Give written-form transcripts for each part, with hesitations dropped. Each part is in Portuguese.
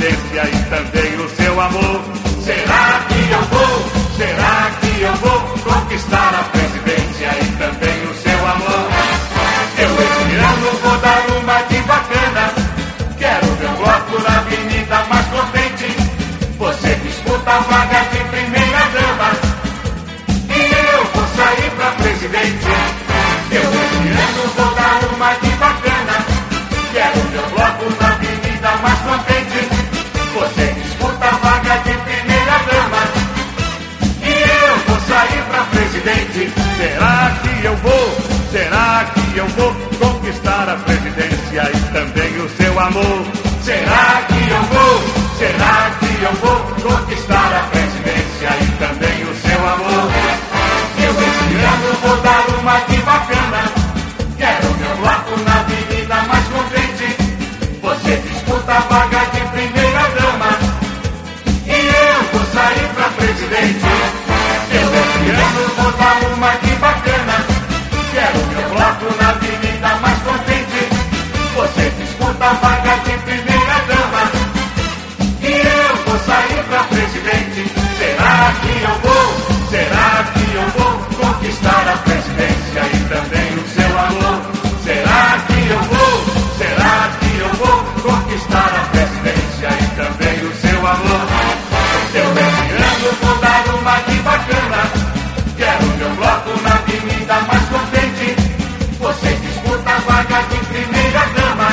presidência e também o seu amor. Será que eu vou? Será que eu vou conquistar a presidência e também o seu amor? Eu esse ano vou dar uma de bacana. Quero ver o bloco na avenida mais contente. Você disputa a vaga de primeira dama e eu vou sair pra presidente. Eu esse ano vou dar uma de bacana. Quero ver o bloco na avenida mais contente. Você disputa a vaga de primeira dama e eu vou sair pra presidente. Será que eu vou? Será que eu vou conquistar a presidência e também o seu amor? Será que eu vou? Será que eu vou conquistar a presidência e também o seu amor? Eu esse ano vou dar uma de bacana. Quero meu bloco na avenida mais contente. Você disputa a vaga de primeira dama e eu vou sair pra presidente. Eu esse ano vou dar uma de bacana. Quero meu bloco na avenida mais contente. Você disputa a vaga de primeira dama e eu vou sair pra presidente. Será que eu vou? Será que eu vou conquistar a presidência e também o seu amor? Será que eu vou? Será que eu vou conquistar a presidência e também o seu amor? Eu esse ano vou dar uma de bacana. Quero meu bloco na avenida mais contente. Você disputa a vaga de primeira dama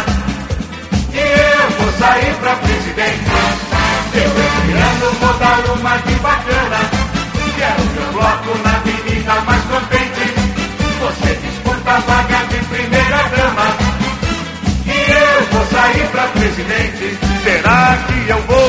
e eu vou sair pra presidente. Eu esse ano vou dar uma de bacana. Quero meu bloco na avenida mais contente. Você disputa a vaga de primeira dama e eu vou sair pra presidente. Será que eu vou?